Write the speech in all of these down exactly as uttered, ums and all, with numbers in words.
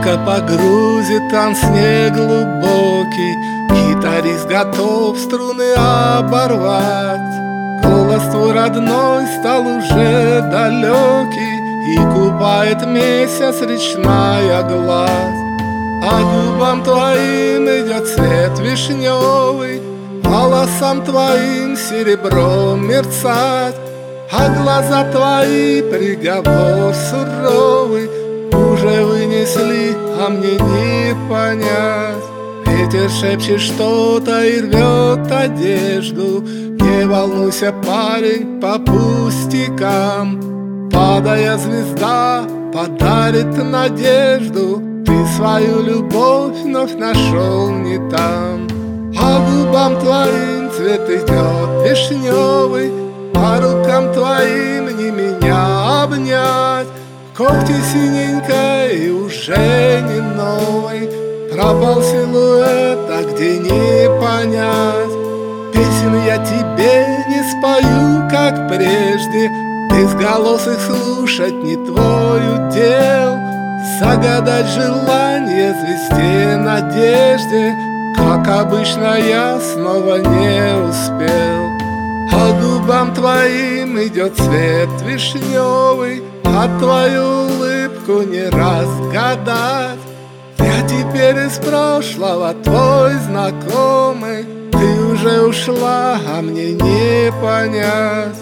Музыка погрузит танц неглубокий, гитарист готов струны оборвать. Голос твой родной стал уже далекий, и купает месяц речная гладь. А губам твоим идет цвет вишневый, волосам твоим серебром мерцать. А глаза твои приговор суровый уже вынесли, а мне не понять. Ветер шепчет что-то и рвет одежду. Не волнуйся, парень, по пустякам. Падая звезда подарит надежду. Ты свою любовь вновь нашел не там. А губам твоим цвет идет вишневый, по рукам твоим не меня обнять. Когти синенькой уже не новый, пропал силуэт, а где не понять. Песен я тебе не спою, как прежде, безголосых слушать не твой удел. Загадать желание звезде надежде, как обычно я снова не успел. А губам твоим идет цвет вишневый, а твою улыбку не разгадать. Я теперь из прошлого твой знакомый, ты уже ушла, а мне не понять.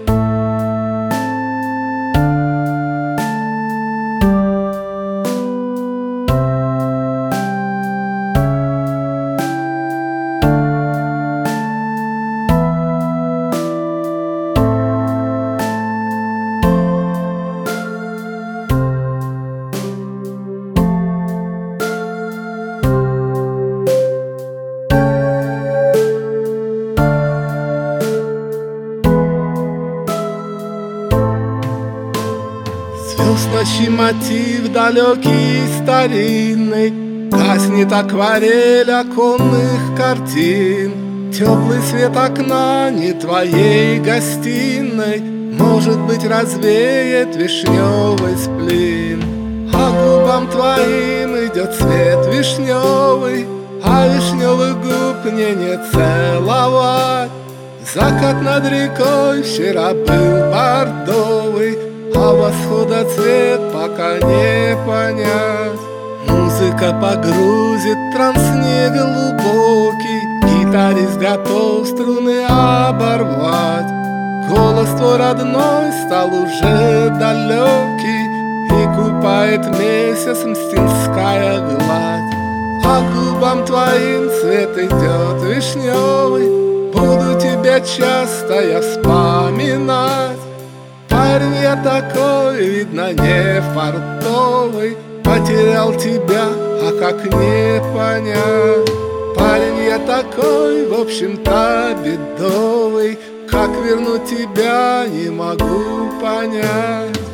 Звезд ночи мотив далекий и старинный, гаснет акварель оконных картин. Теплый свет окна не твоей гостиной, может быть, развеет вишневый сплин. А губам твоим идет цвет вишневый, а вишневых губ мне не целовать. Закат над рекой вчера был бордовый, а восхода цвет пока не понять. Музыка погрузит транс неглубокий, гитарист готов струны оборвать. Голос твой родной стал уже далекий, и купает месяц мстинская гладь. А губам твоим цвет идет вишневый, буду тебя часто я вспоминать. Парень я такой, видно, не фартовый, потерял тебя, а как не понять. Парень я такой, в общем-то, бедовый, как вернуть тебя, не могу понять.